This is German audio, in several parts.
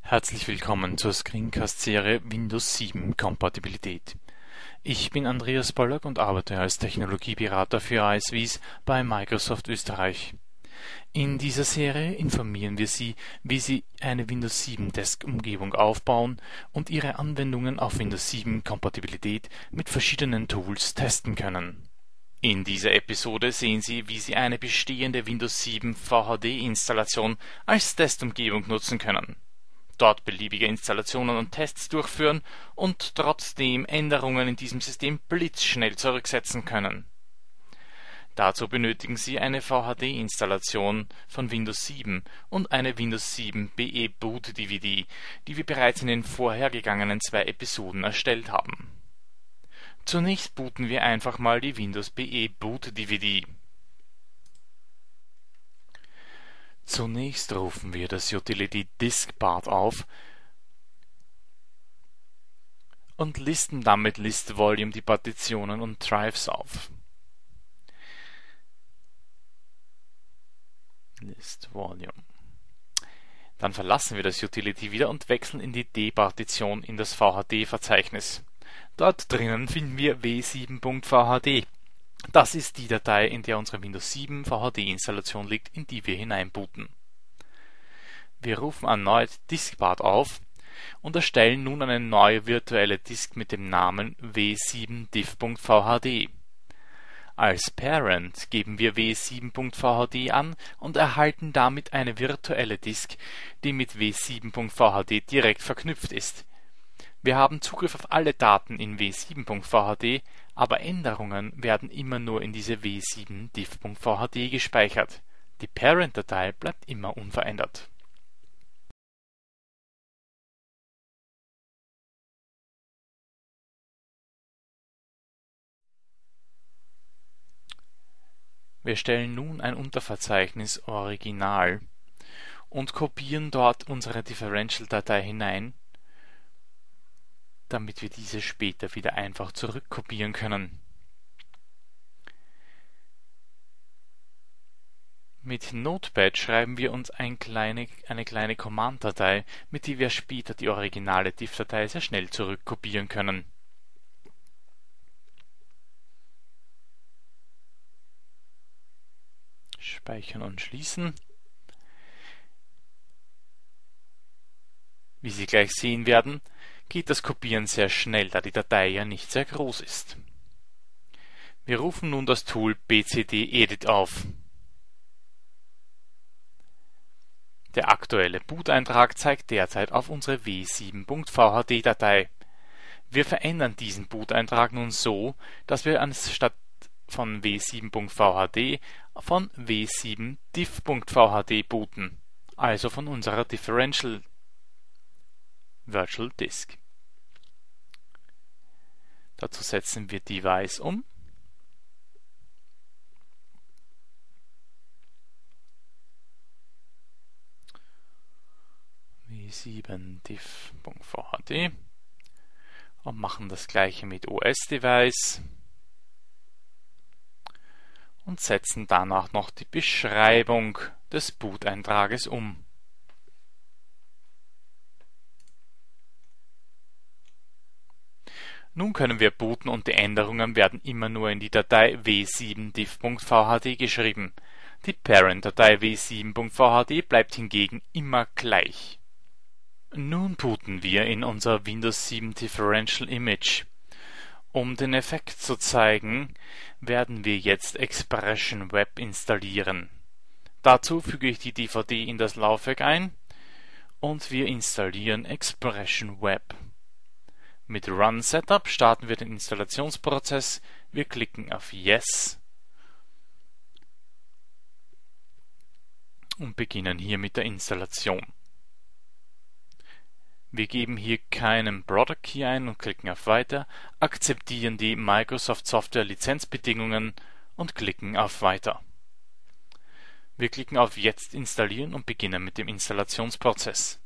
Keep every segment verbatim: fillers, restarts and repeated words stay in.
Herzlich willkommen zur Screencast-Serie Windows sieben Kompatibilität. Ich bin Andreas Pollack und arbeite als Technologieberater für I S Vs bei Microsoft Österreich. In dieser Serie informieren wir Sie, wie Sie eine Windows sieben Desk-Umgebung aufbauen und Ihre Anwendungen auf Windows sieben Kompatibilität mit verschiedenen Tools testen können. In dieser Episode sehen Sie, wie Sie eine bestehende Windows sieben V H D-Installation als Testumgebung nutzen können, dort beliebige Installationen und Tests durchführen und trotzdem Änderungen in diesem System blitzschnell zurücksetzen können. Dazu benötigen Sie eine V H D-Installation von Windows sieben und eine Windows sieben B E Boot D V D, die wir bereits in den vorhergegangenen zwei Episoden erstellt haben. Zunächst booten wir einfach mal die Windows B E Boot D V D. Zunächst rufen wir das Utility Diskpart auf und listen damit List Volume die Partitionen und Drives auf. List Volume. Dann verlassen wir das Utility wieder und wechseln in die D-Partition in das V H D-Verzeichnis. Dort drinnen finden wir w sieben Punkt V H D. Das ist die Datei, in der unsere Windows sieben V H D-Installation liegt, in die wir hineinbooten. Wir rufen erneut Diskpart auf und erstellen nun eine neue virtuelle Disk mit dem Namen w sieben diff Punkt V H D. Als Parent geben wir w sieben Punkt V H D an und erhalten damit eine virtuelle Disk, die mit w sieben Punkt V H D direkt verknüpft ist. Wir haben Zugriff auf alle Daten in w sieben Punkt V H D, aber Änderungen werden immer nur in diese w sieben diff Punkt V H D gespeichert. Die Parent-Datei bleibt immer unverändert. Wir stellen nun ein Unterverzeichnis Original und kopieren dort unsere Differential-Datei hinein, damit wir diese später wieder einfach zurückkopieren können. Mit Notepad schreiben wir uns ein kleine, eine kleine Command-Datei, mit der wir später die originale Diff-Datei sehr schnell zurückkopieren können. Speichern und schließen. Wie Sie gleich sehen werden, geht das Kopieren sehr schnell, da die Datei ja nicht sehr groß ist. Wir rufen nun das Tool B C D Edit auf. Der aktuelle Booteintrag zeigt derzeit auf unsere w sieben Punkt V H D-Datei. Wir verändern diesen Booteintrag nun so, dass wir anstatt von w sieben Punkt V H D von w sieben diff Punkt V H D booten, also von unserer Differential Virtual Disk. Dazu setzen wir Device um. w sieben diff Punkt V H D und machen das gleiche mit O S-Device und setzen danach noch die Beschreibung des Booteintrages um. Nun können wir booten und die Änderungen werden immer nur in die Datei w sieben diff Punkt V H D geschrieben. Die Parent-Datei w sieben Punkt V H D bleibt hingegen immer gleich. Nun booten wir in unser Windows sieben Differential Image. Um den Effekt zu zeigen, werden wir jetzt Expression Web installieren. Dazu füge ich die D V D in das Laufwerk ein und wir installieren Expression Web. Mit Run Setup starten wir den Installationsprozess. Wir klicken auf Yes und beginnen hier mit der Installation. Wir geben hier keinen Product Key ein und klicken auf Weiter, akzeptieren die Microsoft Software Lizenzbedingungen und klicken auf Weiter. Wir klicken auf Jetzt installieren und beginnen mit dem Installationsprozess.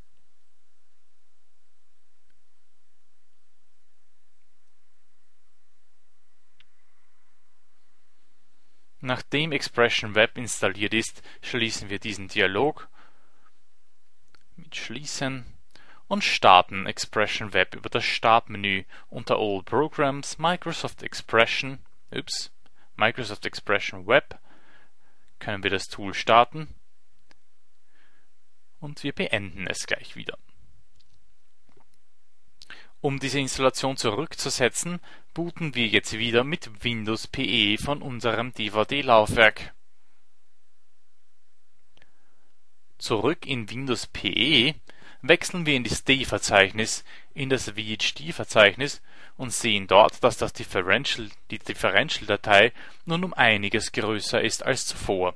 Nachdem Expression Web installiert ist, schließen wir diesen Dialog Suite schließen und starten Expression Web über das Startmenü unter All Programs, Microsoft Expression, ups, Microsoft Expression Web, können wir das Tool starten und wir beenden es gleich wieder. Um diese Installation zurückzusetzen, booten wir jetzt wieder mit Windows P E von unserem D V D-Laufwerk. Zurück in Windows P E wechseln wir in das D-Verzeichnis in das V H D-Verzeichnis und sehen dort, dass das Differential, die Differential-Datei nun um einiges größer ist als zuvor.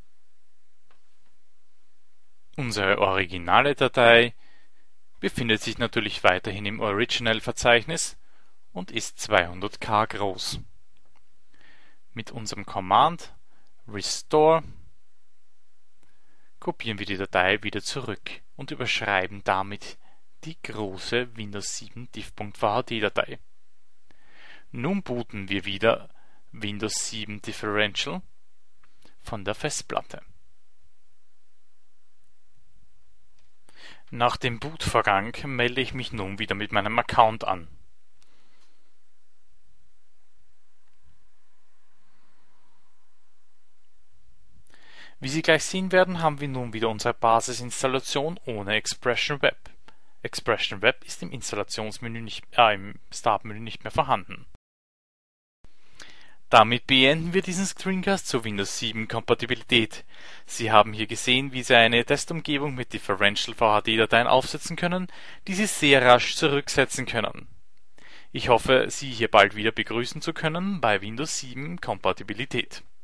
Unsere originale Datei befindet sich natürlich weiterhin im Original-Verzeichnis und ist zweihundert K groß. Mit unserem Command Restore kopieren wir die Datei wieder zurück und überschreiben damit die große Windows sieben diff.vhd-Datei. Nun booten wir wieder Windows sieben Differential von der Festplatte. Nach dem Bootvorgang melde ich mich nun wieder mit meinem Account an. Wie Sie gleich sehen werden, haben wir nun wieder unsere Basisinstallation ohne Expression Web. Expression Web ist im Installationsmenü nicht, äh, im Startmenü nicht mehr vorhanden. Damit beenden wir diesen Screencast zur Windows sieben Kompatibilität. Sie haben hier gesehen, wie Sie eine Testumgebung mit Differential V H D-Dateien aufsetzen können, die Sie sehr rasch zurücksetzen können. Ich hoffe, Sie hier bald wieder begrüßen zu können bei Windows sieben Kompatibilität.